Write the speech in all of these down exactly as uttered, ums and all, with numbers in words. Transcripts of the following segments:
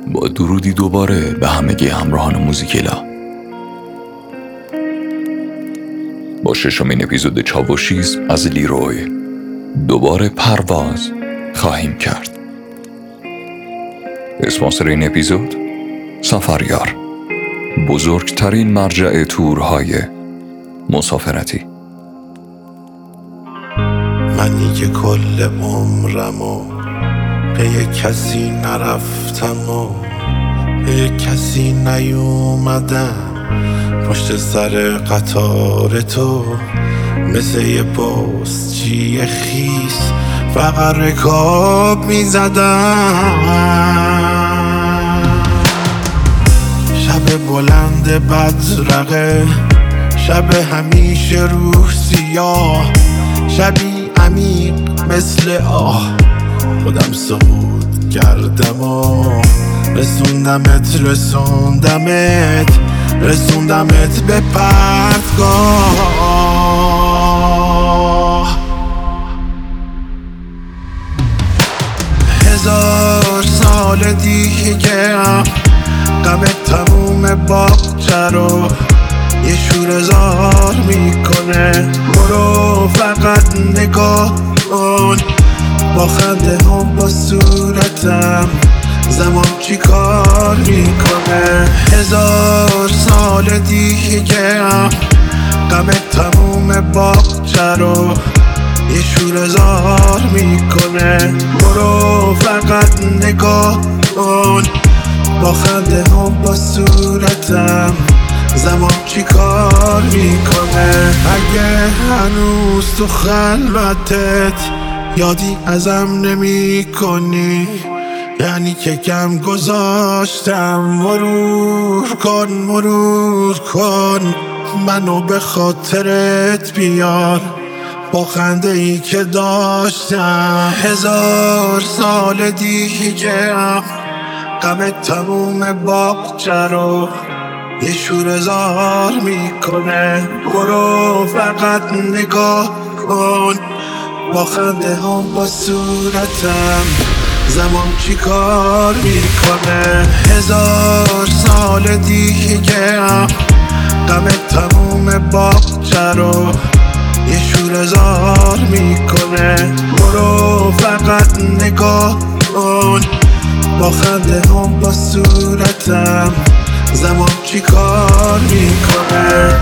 با درودی دوباره به همگی همراهان موزیکیلا. با ششمین اپیزود چاوشیز از لیروی دوباره پرواز خواهیم کرد. اسپانسر این اپیزود سفریار، بزرگترین مرجع تورهای مسافرتی. منی که کل عمرمو به یک کسی نرفتم و به یک کسی نیومدم، پشت سر قطار تو مثل یه پستچی خیس فقط رکاب میزدم. شب بلند بدرقه، شب همیشه روح سیاه، شبی عمیق مثل آه، خودم سقوط کردم و رسوندمت رسوندمت رسوندمت به پرتگاه. هزار سال دیگه غم تموم باغچه رو یه شور زار میکنه. برو فقط نگاه کن، با خنده هم با صورتم زمان چی کار میکنه. هزار سال دیگه غم تموم باغچه رو یه شور زار میکنه. برو فقط نگاه کن، با خنده هم با صورتم زمان چی کار میکنه. اگه هنوز تو خلوتت یادی ازم نمی کنی، یعنی که کم گذاشتم. مرور کن مرور کن منو به خاطرت بیار، با خنده ای که داشتم. هزار سال دیگه غم تموم باغچه رو یه شور زار میکنه. برو فقط نگاه کن، با خنده هم با صورتم زمان چی کار میکنه. هزار سال دیگه غم تموم باغچه رو یه شور زار میکنه. برو فقط نگاه کن، با خنده هم با صورتم زمان چی کار میکنه.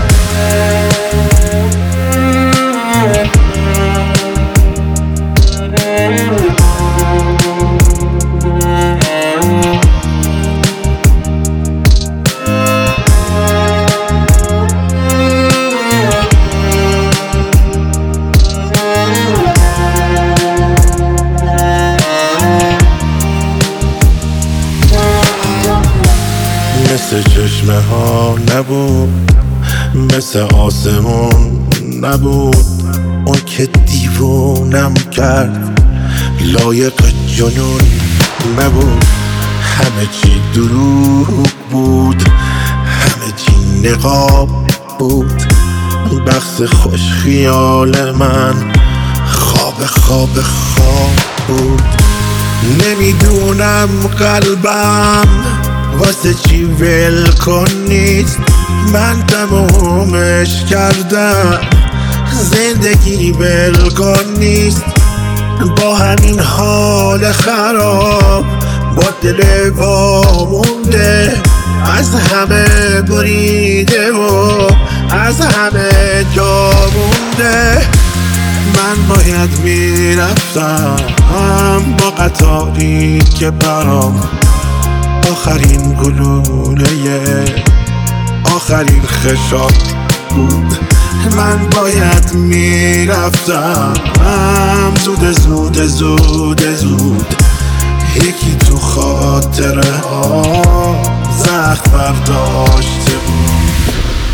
مثل چشمه ها نبود، مثل آسمون نبود، اون که دیوونم کرد لایق جنون نبود. همه چی دروغ بود، همه چی نقاب بود، بخت خوش خیال من خواب خواب خواب بود. نمیدونم قلبم واسه چی ول کنید، من تمومش کردم، زندگی ول کنید. با همین حال خراب، با دل وامونده، از همه بریده و از همه جا مونده. من باید میرفتم با قطاری که برام آخرین گلوله آخرین خشاب بود. من باید میرفتم زود زود زود زود، یکی تو خاطره ها زخم برداشته بود.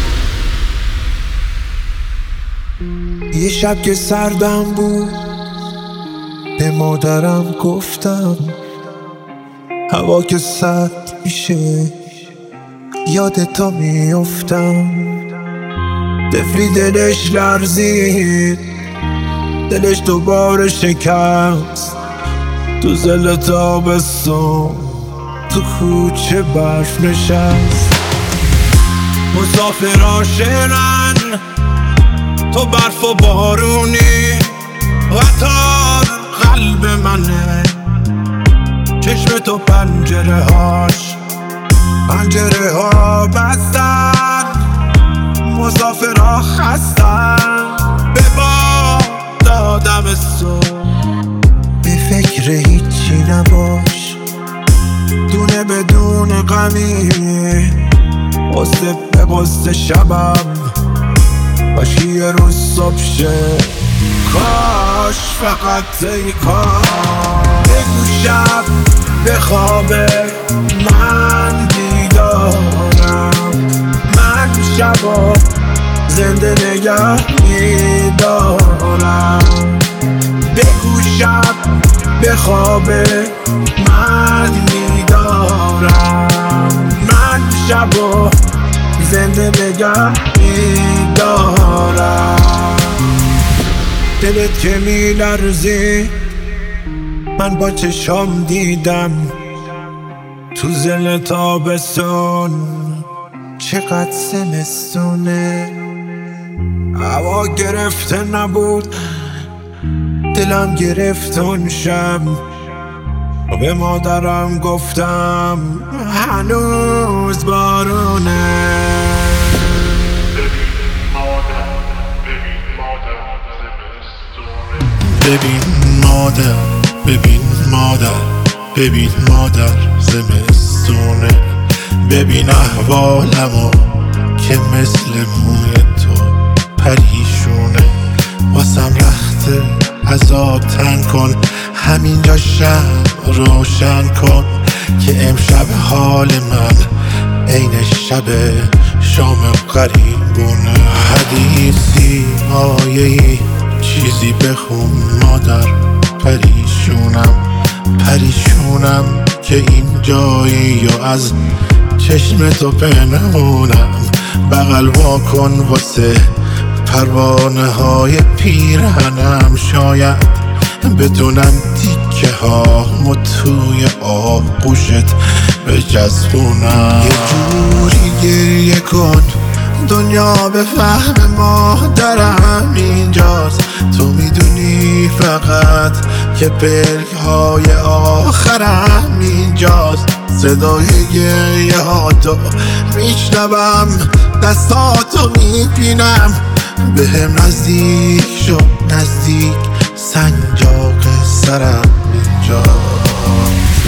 یه شب که سردم بود به مادرم گفتم، هوا که سرد میشه یادتا میافتم. طفلی دلش لرزید، دلش دوباره شکست تو زل تابستون. تو کوچه برف نشست. مسافرها شعرن، تو برف و بارونی، قطار قلب منه، چشم تو پنجره هاش پنجره ها بستن، مسافرها خستن. به باد دادم صبح، به فکر هیچی نباش، دونه بدون غمی، قصه به قصه شبم باشی یه روز صبح شه. کاش فقط ای کاش بگو شب به خوابه من بیدارم، من شبا زنده نگه میدارم. بگو شب به خوابه من میدارم، من شبا زنده نگه میدارم. دلت که میلرزی من با چشام دیدم، تو زل تابستون چقدر زمستونه. هوا گرفته نبود، دلم گرفت اون شب، به مادرم گفتم هنوز بارونه. ببین مادر، ببین مادر، ببین مادر زمستونه. ببین احوالمو که مثل موی تو پریشونه. واسم رخته عذاب تن کن، همینجا شب روشن کن که امشب حال من عین شب شام قریبونه. حدیثی آیه‌ای چیزی بخون مادر، پریشونم پریشونم که این جایی و از چشم تو پنهونم. بغل واکن واسه پروانه های پیرهنم، شاید بدونم دیگه ها توی آغوشت بجذبونم. یه جوری گریه کن دنیا به فهم مادرم اینجاست. تو میدونی فقط که پلک های آخرم اینجاست. صدای گریه ها تو میشنوم، دستاتو میبینم، به هم نزدیک شو نزدیک، سنجاق سرم اینجاست.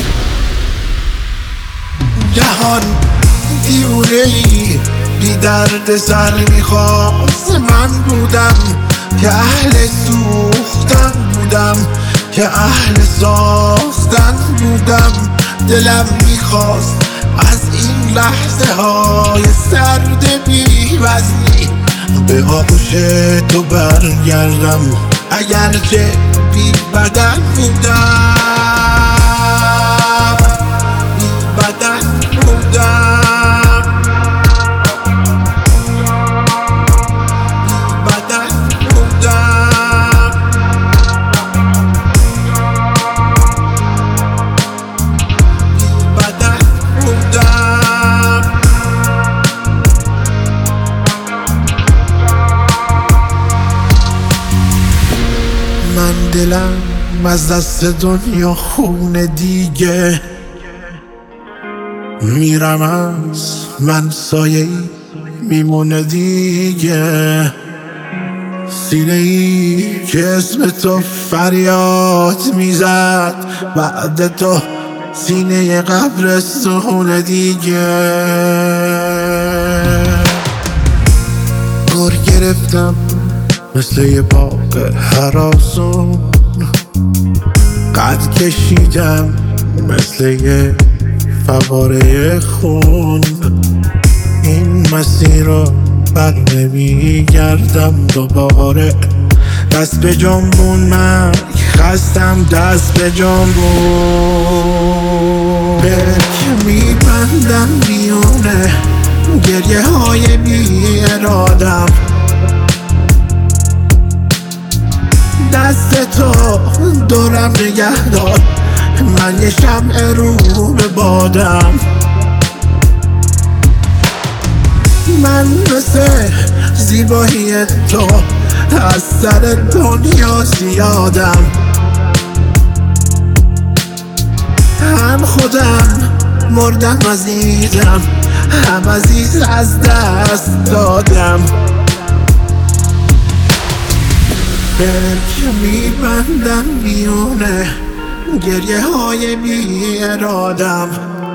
جهان دیونه‌ای بی درد سر میخواست، من بودم که اهل سوختن بودم، که اهل ساختن بودم. دلم میخواست از این لحظه های سرد بی وزنی به آغوش تو برگردم، اگرچه بی بدن بودم، بی بدن بودم. من دلم از دست دنیا خونه دیگه، میرم از من سایه‌ای میمونه دیگه. سینه ای که اسم تو فریاد میزد، بعد تو سینه قبرستون دیگه. گر گرفتم مثل یه باغ هراسون، قد کشیدم مثل یه فواره خون. این مسیر رو بر نمیگردم دوباره، دست به جنبون مرگ خستم، دست به جنبون. بلک میبندم میونه گریه های بی ارادم، دست تو دورم نگه دار من یه شمع رو به بادم. من مثل زیبایی تو از سر دنیا زیادم. هم خودم مردم عزیزم، هم عزیز از دست دادم. دل که میبندم میونه گریه های بی ارادم.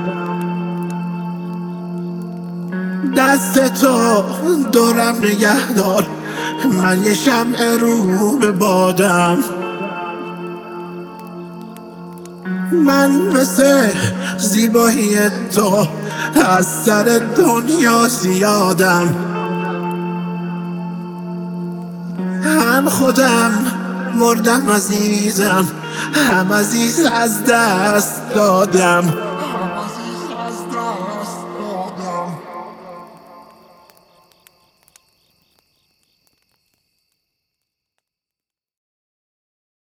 دست تو دورم نگه دار، من یه شمع رو به بادم. من مثل زیبایی تو از سر دنیا زیادم. هم خودم مردم عزیزم، هم عزیز از دست دادم.